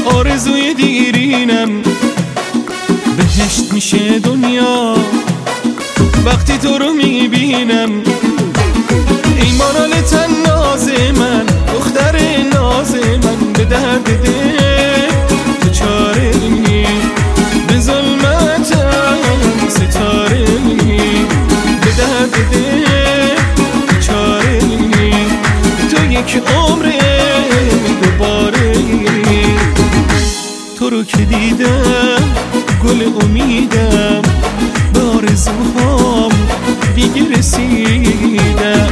آرزوی دیرینم. بهشت میشه دنیا وقتی تو رو میبینم. ای مانال تن ناز من، دختر ناز من، به درد دل تو چاره نی، به ظلمتم ستاره نی، به درد دل تو چاره نی، تو یک عمر دوباره نی. تو رو که دیدم گل امیدم، به آرزوهام دیگه رسیدم.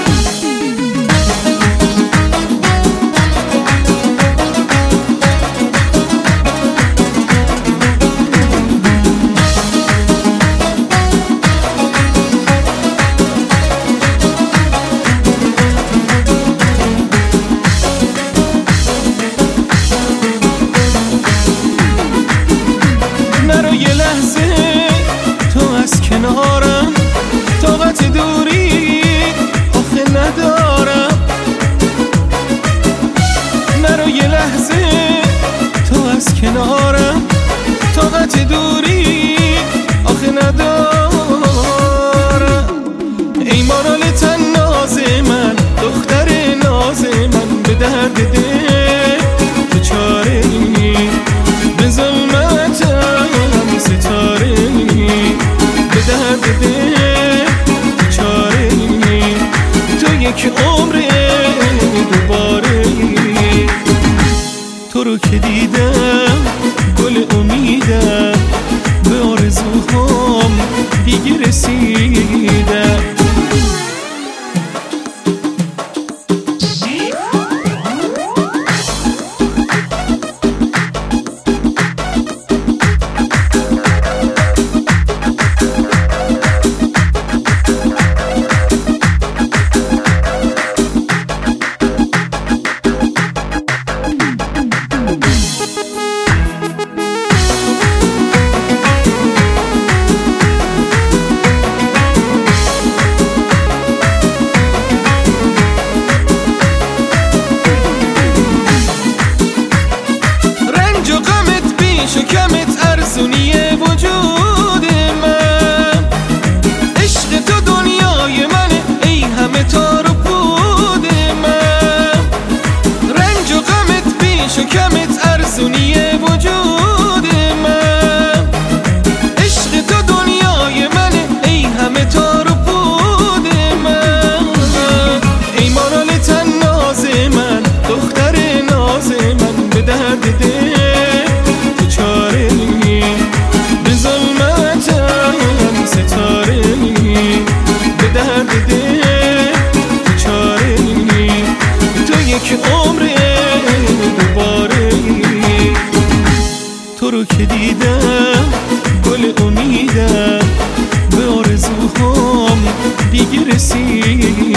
نرو یه لحظه تو از کنارم، طاقت دوری آخه ندارم. نرو یه لحظه تو از کنارم، طاقت دوری آخه ندارم. ای مانال تن ناز من، دختر ناز من، به درد دل تو چاره نی، به ظلمتم ستاره نی، به درد دل تو چاره نی، تو یک عمر دوباره نی. تو رو که دیدم گل امیدم، به آرزوهام دیگه رسیدم. شکمت ارزونیه وجود من، عشق تو دنیای منه، ای همه تار و پود من. رنج و غمت بی شکمت ارزونیه وجود من، عشق تو دنیای منه، ای همه تار و پود من. ای مانال تن ناز من، دختر ناز من، به درد دل چاره نی، به ظلمتم ستاره نی، به درد دل تو چاره نی، تو یک عمر دوباره نی. تو رو که دیدم گل امیدم، به آرزوهام دیگه رسید.